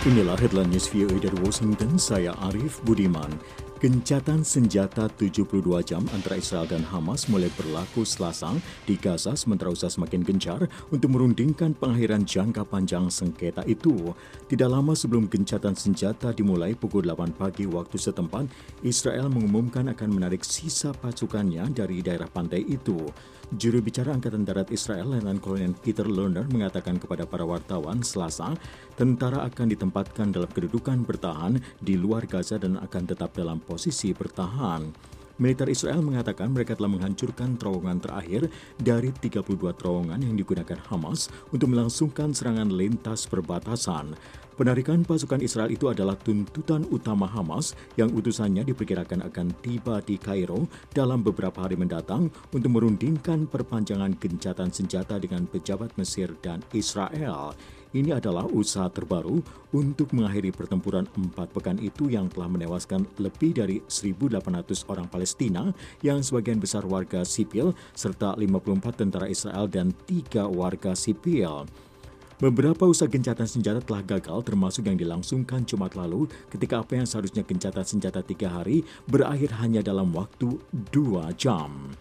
Inilah headline news VOA dari Washington, saya Arif Budiman. Gencatan senjata 72 jam antara Israel dan Hamas mulai berlaku Selasa di Gaza sementara usaha semakin gencar untuk merundingkan pengakhiran jangka panjang sengketa itu. Tidak lama sebelum gencatan senjata dimulai pukul 8 pagi waktu setempat, Israel mengumumkan akan menarik sisa pasukannya dari daerah pantai itu. Juru bicara Angkatan Darat Israel, Letnan Kolonel Peter Lerner, mengatakan kepada para wartawan Selasa, tentara akan ditempatkan dalam kedudukan bertahan di luar Gaza dan akan tetap dalam posisi bertahan. Militer Israel mengatakan mereka telah menghancurkan terowongan terakhir dari 32 terowongan yang digunakan Hamas untuk melangsungkan serangan lintas perbatasan. Penarikan pasukan Israel itu adalah tuntutan utama Hamas yang utusannya diperkirakan akan tiba di Kairo dalam beberapa hari mendatang untuk merundingkan perpanjangan gencatan senjata dengan pejabat Mesir dan Israel. Ini adalah usaha terbaru untuk mengakhiri pertempuran 4 pekan itu yang telah menewaskan lebih dari 1.800 orang Palestina yang sebagian besar warga sipil serta 54 tentara Israel dan 3 warga sipil. Beberapa usaha gencatan senjata telah gagal termasuk yang dilangsungkan Jumat lalu ketika apa yang seharusnya gencatan senjata 3 hari berakhir hanya dalam waktu 2 jam.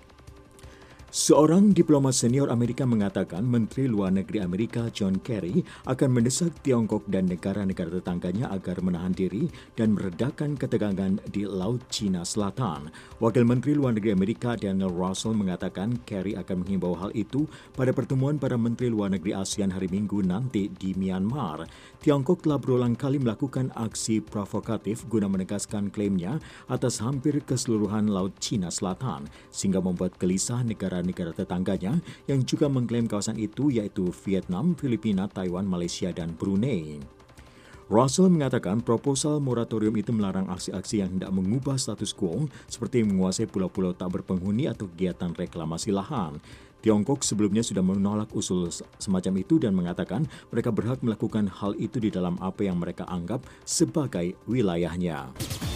Seorang diplomat senior Amerika mengatakan Menteri Luar Negeri Amerika John Kerry akan mendesak Tiongkok dan negara-negara tetangganya agar menahan diri dan meredakan ketegangan di Laut Cina Selatan. Wakil Menteri Luar Negeri Amerika Daniel Russell mengatakan Kerry akan menghimbau hal itu pada pertemuan para Menteri Luar Negeri ASEAN hari Minggu nanti di Myanmar. Tiongkok telah berulang kali melakukan aksi provokatif guna menegaskan klaimnya atas hampir keseluruhan Laut Cina Selatan, sehingga membuat gelisah negara tetangganya yang juga mengklaim kawasan itu yaitu Vietnam, Filipina, Taiwan, Malaysia, dan Brunei. Russell mengatakan proposal moratorium itu melarang aksi-aksi yang hendak mengubah status quo seperti menguasai pulau-pulau tak berpenghuni atau kegiatan reklamasi lahan. Tiongkok sebelumnya sudah menolak usul semacam itu dan mengatakan mereka berhak melakukan hal itu di dalam apa yang mereka anggap sebagai wilayahnya.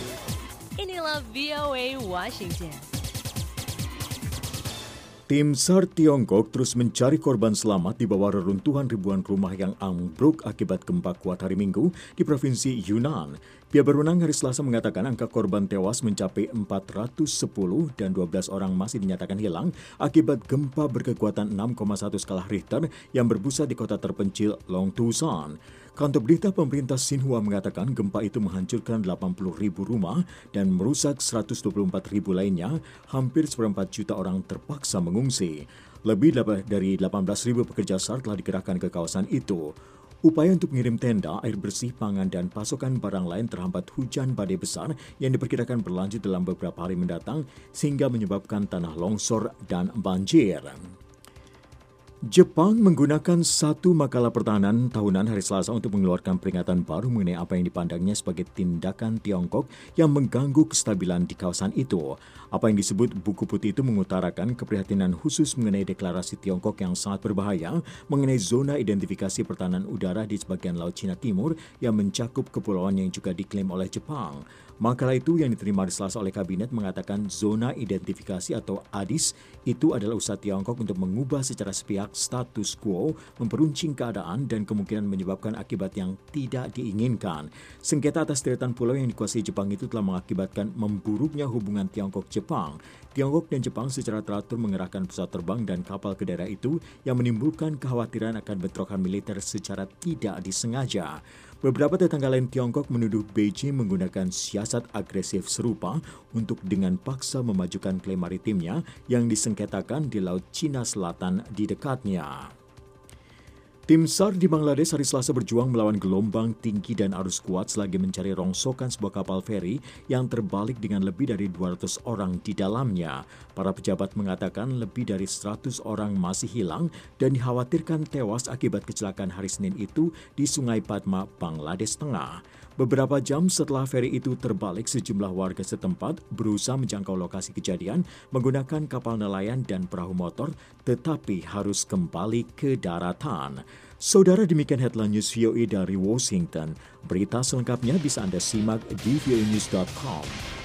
Inilah VOA Washington. Tim SAR Tiongkok terus mencari korban selamat di bawah reruntuhan ribuan rumah yang ambruk akibat gempa kuat hari Minggu di Provinsi Yunnan. Pihak berwenang hari Selasa mengatakan angka korban tewas mencapai 410 dan 12 orang masih dinyatakan hilang akibat gempa berkekuatan 6,1 skala Richter yang berpusat di kota terpencil Longtusan. Kantor berita pemerintah Xinhua mengatakan gempa itu menghancurkan 80.000 rumah dan merusak 124.000 lainnya, hampir 1,4 juta orang terpaksa mengungsi. Lebih dari 18.000 pekerja SAR telah dikerahkan ke kawasan itu. Upaya untuk mengirim tenda, air bersih, pangan, dan pasokan barang lain terhambat hujan badai besar yang diperkirakan berlanjut dalam beberapa hari mendatang sehingga menyebabkan tanah longsor dan banjir. Jepang menggunakan satu makalah pertahanan tahunan hari Selasa untuk mengeluarkan peringatan baru mengenai apa yang dipandangnya sebagai tindakan Tiongkok yang mengganggu kestabilan di kawasan itu. Apa yang disebut buku putih itu mengutarakan keprihatinan khusus mengenai deklarasi Tiongkok yang sangat berbahaya mengenai zona identifikasi pertahanan udara di sebagian Laut Cina Timur yang mencakup kepulauan yang juga diklaim oleh Jepang. Makalah itu yang diterima hari Selasa oleh kabinet mengatakan zona identifikasi atau ADIS itu adalah usaha Tiongkok untuk mengubah secara sepihak status quo, memperuncing keadaan dan kemungkinan menyebabkan akibat yang tidak diinginkan. Sengketa atas deretan pulau yang dikuasai Jepang itu telah mengakibatkan memburuknya hubungan Tiongkok-Jepang. Tiongkok dan Jepang secara teratur mengerahkan pesawat terbang dan kapal ke daerah itu yang menimbulkan kekhawatiran akan bentrokan militer secara tidak disengaja. Beberapa tetangga lain Tiongkok menuduh Beijing menggunakan siasat agresif serupa untuk dengan paksa memajukan klaim maritimnya yang disengketakan di Laut Cina Selatan di dekatnya. Tim SAR di Bangladesh hari Selasa berjuang melawan gelombang tinggi dan arus kuat selagi mencari rongsokan sebuah kapal feri yang terbalik dengan lebih dari 200 orang di dalamnya. Para pejabat mengatakan lebih dari 100 orang masih hilang dan dikhawatirkan tewas akibat kecelakaan hari Senin itu di Sungai Padma, Bangladesh Tengah. Beberapa jam setelah feri itu terbalik, sejumlah warga setempat berusaha menjangkau lokasi kejadian menggunakan kapal nelayan dan perahu motor, tetapi harus kembali ke daratan. Saudara, demikian headline news VOA dari Washington. Berita selengkapnya bisa Anda simak di voanews.com.